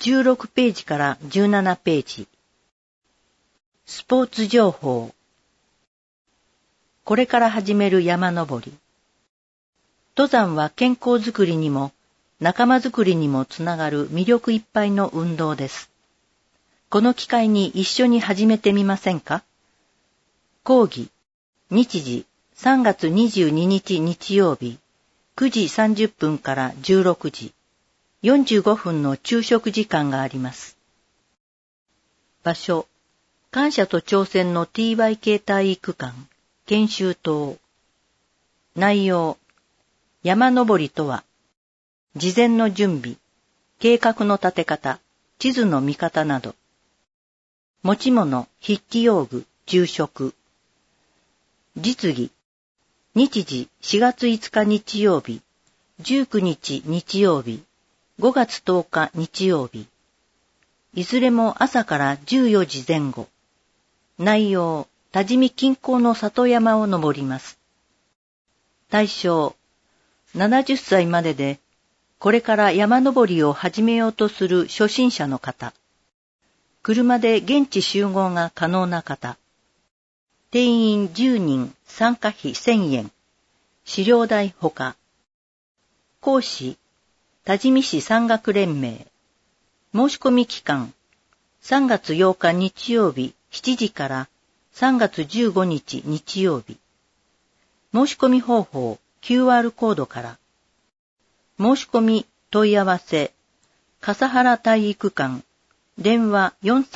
16ページから17ページ。スポーツ情報。これから始める山登り。登山は健康づくりにも仲間づくりにもつながる魅力いっぱいの運動です。この機会に一緒に始めてみませんか？講義、日時3月22日日曜日、9時30分から16時、45分の昼食時間があります。場所、感謝と挑戦の TYK 体育館、研修棟。内容、山登りとは、事前の準備、計画の立て方、地図の見方など。持ち物、筆記用具、住職。実技、日時4月5日日曜日、19日日曜日、5月10日日曜日。いずれも朝から14時前後。内容、多治見近郊の里山を登ります。対象、70歳までで、これから山登りを始めようとする初心者の方。車で現地集合が可能な方。定員10人、参加費1000円。飼料代ほか。講師、多治見市山岳連盟。申し込み期間、3月8日日曜日7時から3月15日日曜日。申し込み方法、QR コードから。申し込み問い合わせ、笠原体育館、電話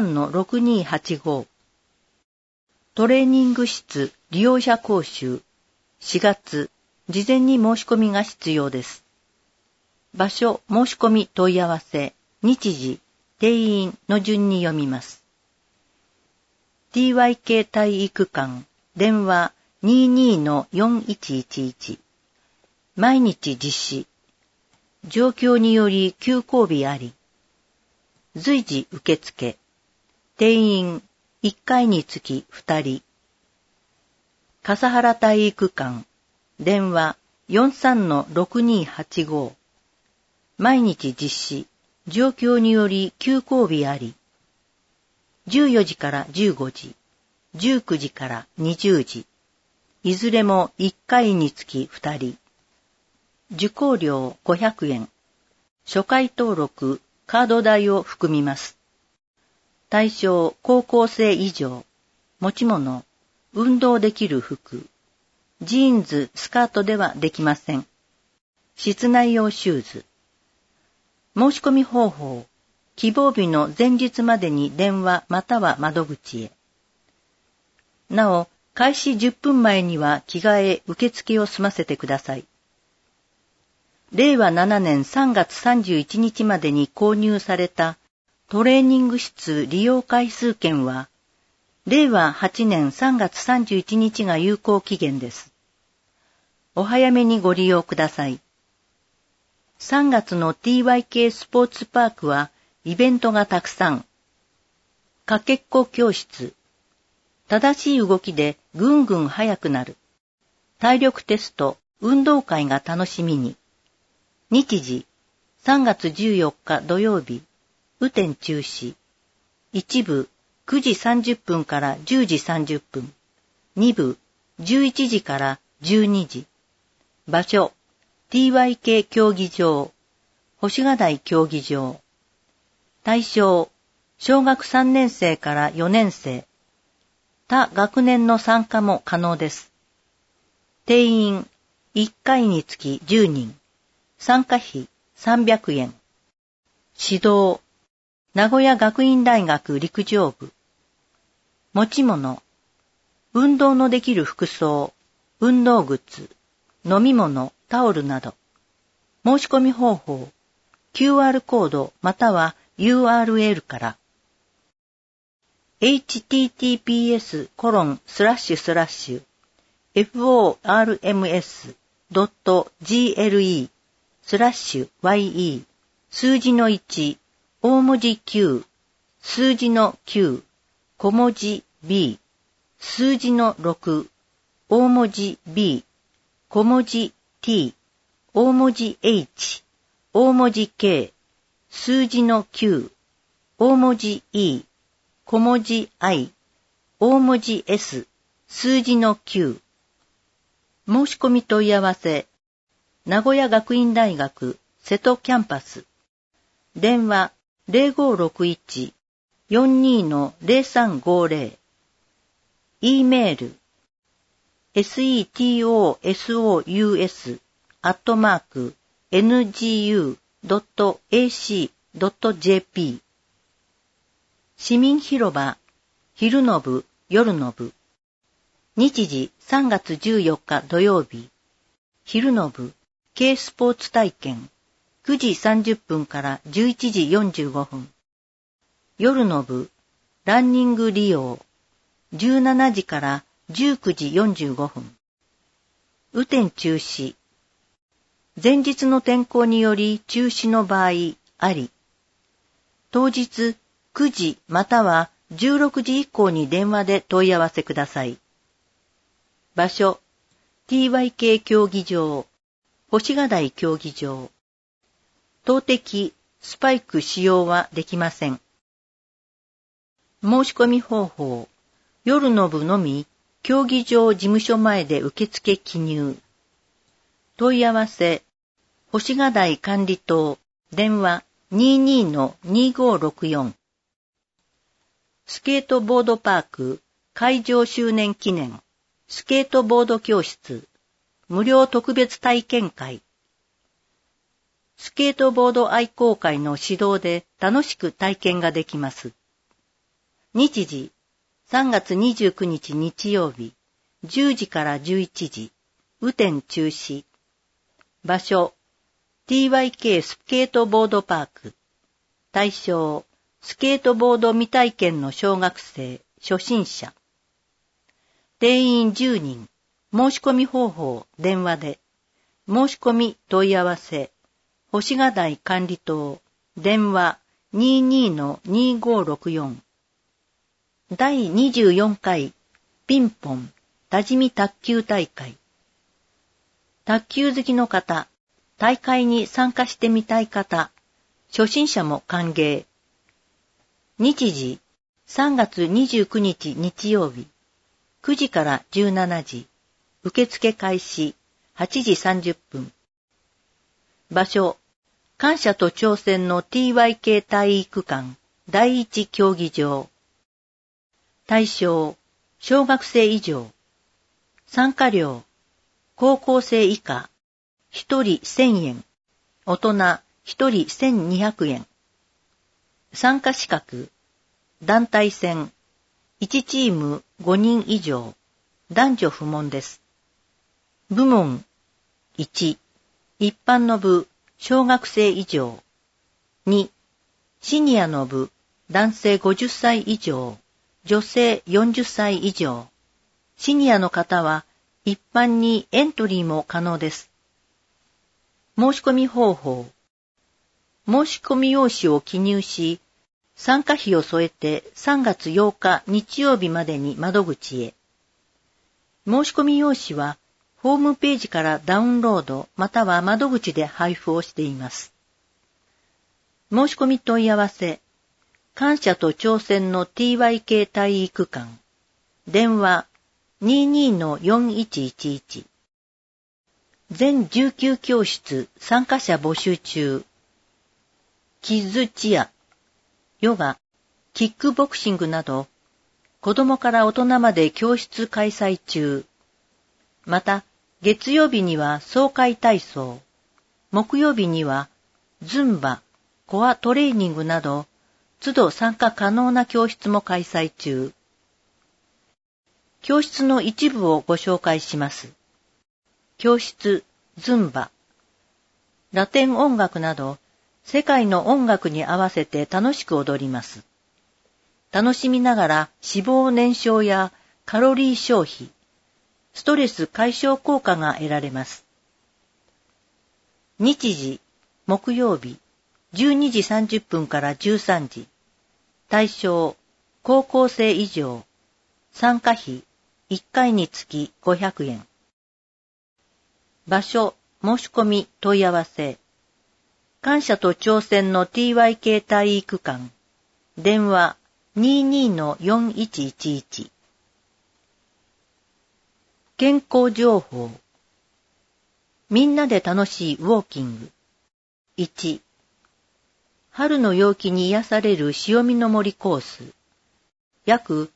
43-6285。トレーニング室利用者講習、4月、事前に申し込みが必要です。場所、申し込み問い合わせ、日時、定員の順に読みます。TYK 体育館、電話 22-4111。毎日実施。状況により休校日あり。随時受付。定員1回につき2人。笠原体育館、電話 43-6285。毎日実施。状況により休校日あり。14時から15時、19時から20時。いずれも1回につき2人。受講料500円。初回登録、カード代を含みます。対象高校生以上。持ち物、運動できる服。ジーンズ、スカートではできません。室内用シューズ。申し込み方法。希望日の前日までに電話または窓口へ。なお、開始10分前には着替え受付を済ませてください。令和7年3月31日までに購入されたトレーニング室利用回数券は、令和8年3月31日が有効期限です。お早めにご利用ください。3月の TYK スポーツパークはイベントがたくさん。かけっこ教室。正しい動きでぐんぐん速くなる。体力テスト、運動会が楽しみに。日時、3月14日土曜日、雨天中止。1部、9時30分から10時30分。2部、11時から12時。場所、TYK 競技場、星ヶ台競技場。対象、小学3年生から4年生。他学年の参加も可能です。定員、1回につき10人。参加費300円。指導、名古屋学院大学陸上部。持ち物、運動のできる服装、運動靴、飲み物、タオルなど。申し込み方法、QR コードまたは URL から。https://forms.gle/ye 数字の1、大文字 Q、数字の9、小文字 B、数字の6、大文字 B、小文字 T、大文字 H、大文字 K、 数字の9、大文字 E、小文字 I、大文字 S、数字の9。申し込み問い合わせ、名古屋学院大学瀬戸キャンパス。電話0561-42-0350。E メール、setos@ngu.ac.jp。市民広場、昼の部、夜の部。日時3月14日土曜日。昼の部、軽スポーツ体験。9時30分から11時45分。夜の部、ランニング利用。17時から19時45分。雨天中止。前日の天候により中止の場合あり。当日9時または16時以降に電話で問い合わせください。場所、TYK 競技場、星ヶ台競技場。投擲、スパイク使用はできません。申し込み方法、夜の部のみ、競技場事務所前で受付記入。問い合わせ、星ヶ台管理棟、電話22-2564。スケートボードパーク、開場周年記念、スケートボード教室、無料特別体験会。スケートボード愛好会の指導で楽しく体験ができます。日時、3月29日日曜日、10時から11時、雨天中止。場所、TYK スケートボードパーク。対象、スケートボード未体験の小学生、初心者。定員10人。申し込み方法、電話で。申し込み問い合わせ、星ヶ台管理棟、電話22-2564。第24回ピンポン多治見卓球大会。卓球好きの方、大会に参加してみたい方、初心者も歓迎。日時、3月29日日曜日、9時から17時、受付開始、8時30分。場所、感謝と挑戦の TYK 体育館第一競技場。対象、小学生以上。参加料、高校生以下、1人1000円、大人1人1200円。参加資格、団体戦、1チーム5人以上、男女不問です。部門、1、一般の部、小学生以上。2、シニアの部、男性50歳以上、女性40歳以上。シニアの方は一般にエントリーも可能です。申し込み方法。申し込み用紙を記入し、参加費を添えて3月8日日曜日までに窓口へ。申し込み用紙はホームページからダウンロードまたは窓口で配布をしています。申し込み問い合わせ。感謝と挑戦の TYK 体育館。電話22-4111。全19教室参加者募集中。キッズチア、ヨガ、キックボクシングなど、子供から大人まで教室開催中。また、月曜日には爽快体操、木曜日にはズンバ、コアトレーニングなど、都度参加可能な教室も開催中。教室の一部をご紹介します。教室、ズンバ。ラテン音楽など、世界の音楽に合わせて楽しく踊ります。楽しみながら脂肪燃焼やカロリー消費、ストレス解消効果が得られます。日時、木曜日、12時30分から13時。対象、高校生以上。参加費、1回につき500円。場所、申し込み、問い合わせ。 感謝と挑戦の TYK 体育館。電話 22-4111。健康情報。みんなで楽しいウォーキング。1、春の陽気に癒される潮見の森コース。約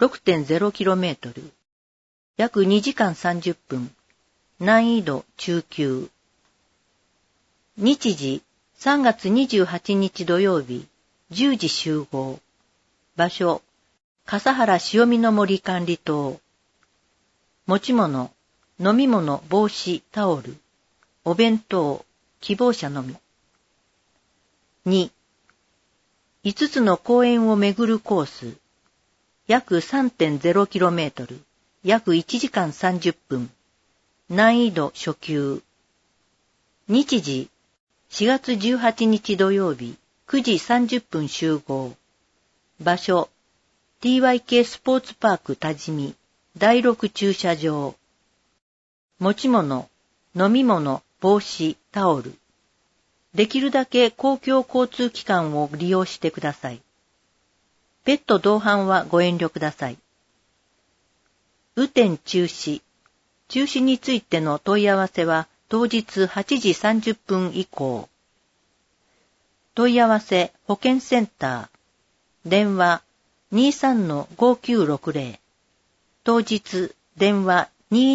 6.0km。約2時間30分。難易度中級。日時3月28日土曜日、10時集合。場所、笠原潮見の森管理棟。持ち物、飲み物、帽子、タオル。お弁当、希望者のみ。2、5つの公園を巡るコース。約 3.0km。約1時間30分。難易度初級。日時、4月18日土曜日、9時30分集合。場所、TYK スポーツパーク多治見、第6駐車場。持ち物、飲み物、帽子、タオル。できるだけ公共交通機関を利用してください。ペット同伴はご遠慮ください。雨天中止。中止についての問い合わせは当日8時30分以降。問い合わせ保健センター。電話 23-5960。当日電話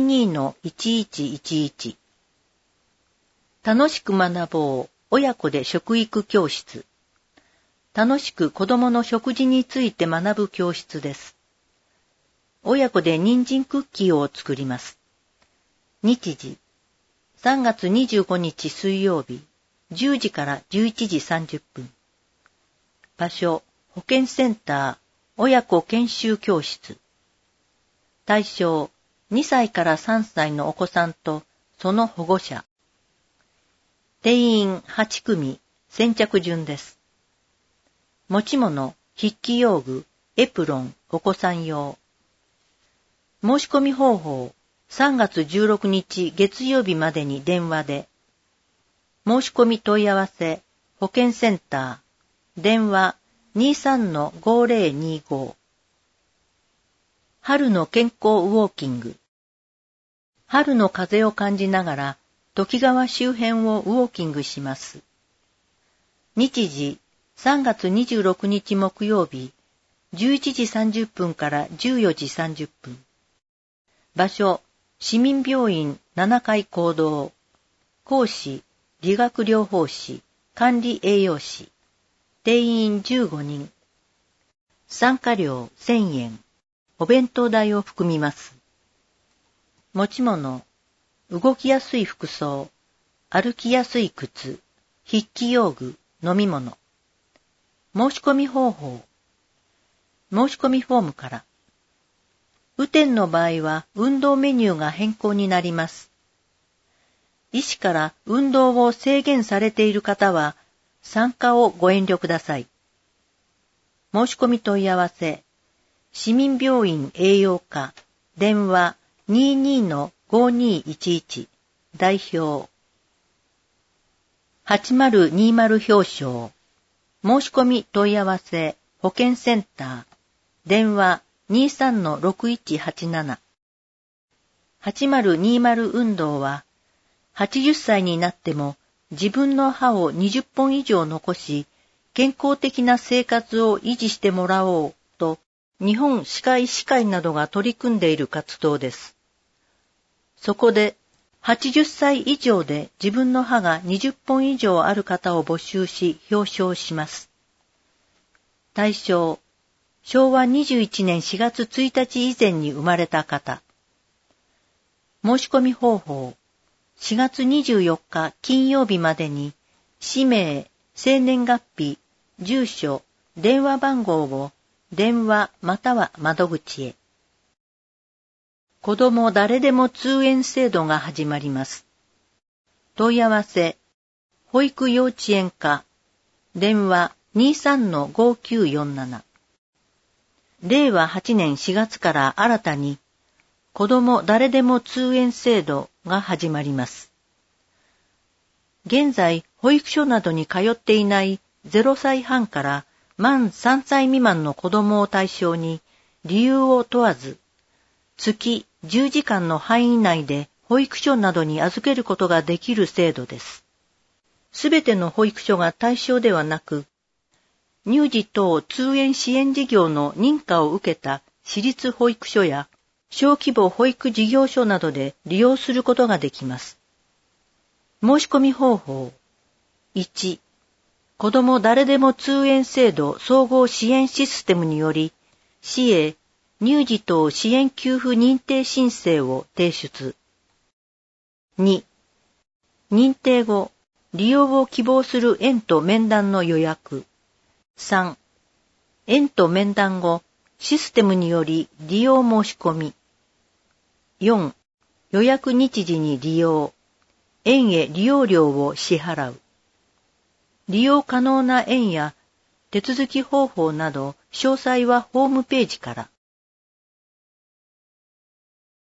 22-1111。楽しく学ぼう。親子で食育教室。楽しく子供の食事について学ぶ教室です。親子で人参クッキーを作ります。日時、3月25日水曜日、10時から11時30分。場所、保健センター、親子研修教室。対象、2歳から3歳のお子さんとその保護者。定員8組、先着順です。持ち物、筆記用具、エプロン、お子さん用。申し込み方法、3月16日月曜日までに電話で。申し込み問い合わせ、保健センター、電話 23-5025。春の健康ウォーキング。春の風を感じながら、ときがわ周辺をウォーキングします。日時、3月26日木曜日、11時30分から14時30分。場所、市民病院7階講堂。講師、理学療法士、管理栄養士。定員15人。参加料1000円。お弁当代を含みます。持ち物、動きやすい服装、歩きやすい靴、筆記用具、飲み物。申し込み方法。申し込みフォームから。雨天の場合は運動メニューが変更になります。医師から運動を制限されている方は参加をご遠慮ください。申し込み問い合わせ、市民病院栄養課、電話 22-5211 代表。8020表彰。申し込み問い合わせ、保健センター、電話 23-6187。8020運動は、80歳になっても自分の歯を20本以上残し、健康的な生活を維持してもらおうと、日本歯科医師会などが取り組んでいる活動です。そこで、80歳以上で自分の歯が20本以上ある方を募集し表彰します。対象、昭和21年4月1日以前に生まれた方。申し込み方法、4月24日金曜日までに、氏名、生年月日、住所、電話番号を電話または窓口へ。子ども誰でも通園制度が始まります。問い合わせ、保育幼稚園課、電話 23-5947。令和8年4月から新たに、子ども誰でも通園制度が始まります。現在、 保育所などに通っていない0歳半から満3歳未満の子供を対象に理由を問わず、月10時間の範囲内で保育所などに預けることができる制度です。すべての保育所が対象ではなく、乳児等通園支援事業の認可を受けた私立保育所や小規模保育事業所などで利用することができます。申し込み方法。1、子ども誰でも通園制度総合支援システムにより、市へ乳児等支援給付認定申請を提出。2、認定後、利用を希望する園と面談の予約。3、園と面談後、システムにより利用申し込み。4、予約日時に利用。園へ利用料を支払う。利用可能な園や手続き方法など詳細はホームページから。